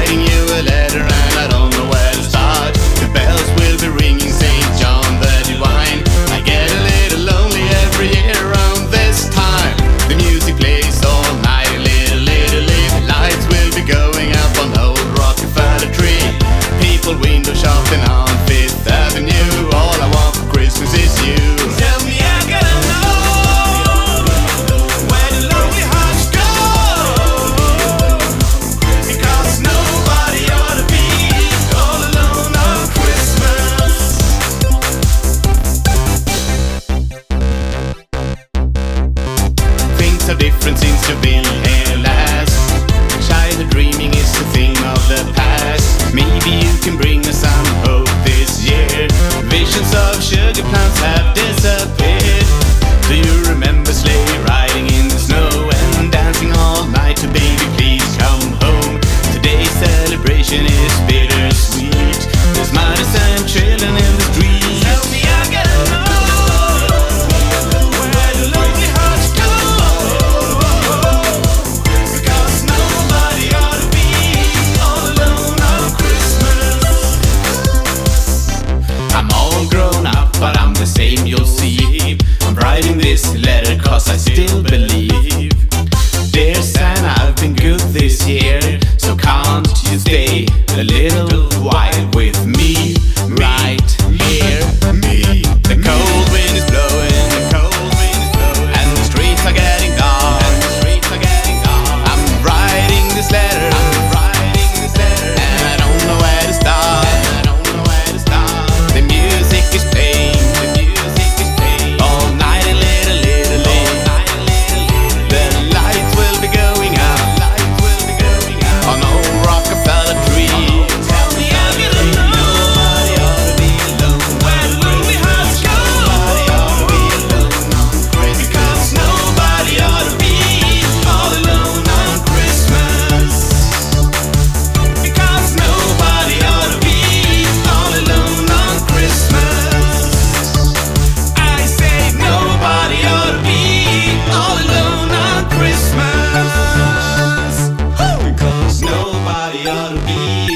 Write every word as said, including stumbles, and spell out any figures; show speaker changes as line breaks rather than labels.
writing you a letter and I don't know where to start. The bells will be ringing Saint John the Divine. I get a little lonely every year around this time. The music plays all night, little, little, little lights will be going up on old Rockefeller tree. People window shopping on Fifth Avenue. All I want for Christmas is you. Tell me I gotta know where the lonely hearts go, because nobody ought to be all alone on Christmas. Things are different since you've been here last. Childhood dreaming is a thing of the past. Maybe you can bring us some hope this year. Visions of sugar plants have disappeared. Do you remember sleigh riding in the snow and dancing all night to Baby Please Come Home? Today's celebration is bittersweet. There's mothers and children in the streets. Tell me I gotta know where the lonely hearts go, because nobody ought to be all alone on Christmas. I'm all grown up, but I'm the same, you'll see. I'm writing this letter cause I still believe. Dear Santa, I've been good this year, so can't you stay a little while with me right here? Me. The cold wind is blowing, the cold wind is blowing, and the streets are getting dark, and the streets are getting dark. I'm writing this letter, I'm writing this letter, and I don't know where to start, and I don't know where to start. The music is playing, the music is playing all night and little, little, little, night and little, little. The lights will be going up, lights will be going up on old Rockefeller tree. Tell me I'm gonna know nobody ought to be alone where the lonely hearts go, nobody ought to be alone on Christmas, because nobody ought to be all alone on Christmas, because nobody ought to be all alone on Christmas. I say nobody ought to be all alone on Christmas, because nobody ought to be